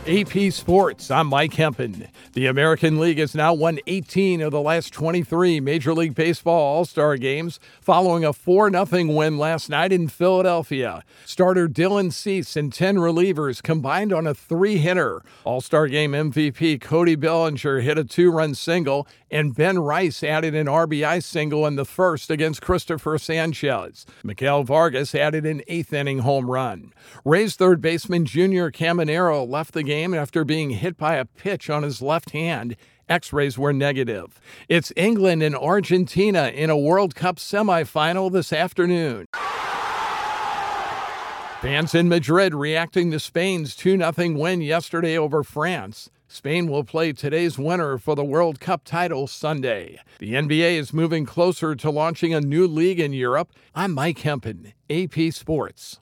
AP Sports, I'm Mike Hempen. The American League has now won 18 of the last 23 Major League Baseball All-Star games following a 4-0 win last night in Philadelphia. Starter Dylan Cease and 10 relievers combined on a 3-hitter. All-Star Game MVP Cody Bellinger hit a 2-run single, and Ben Rice added an RBI single in the first against Christopher Sanchez. Miguel Vargas added an 8th-inning home run. Rays third baseman Junior Caminero left the game after being hit by a pitch on his left hand. X-rays were negative. It's England and Argentina in a World Cup semifinal this afternoon. Fans in Madrid reacting to Spain's 2-0 win yesterday over France. Spain will play today's winner for the World Cup title Sunday. The NBA is moving closer to launching a new league in Europe. I'm Mike Hempen, AP Sports.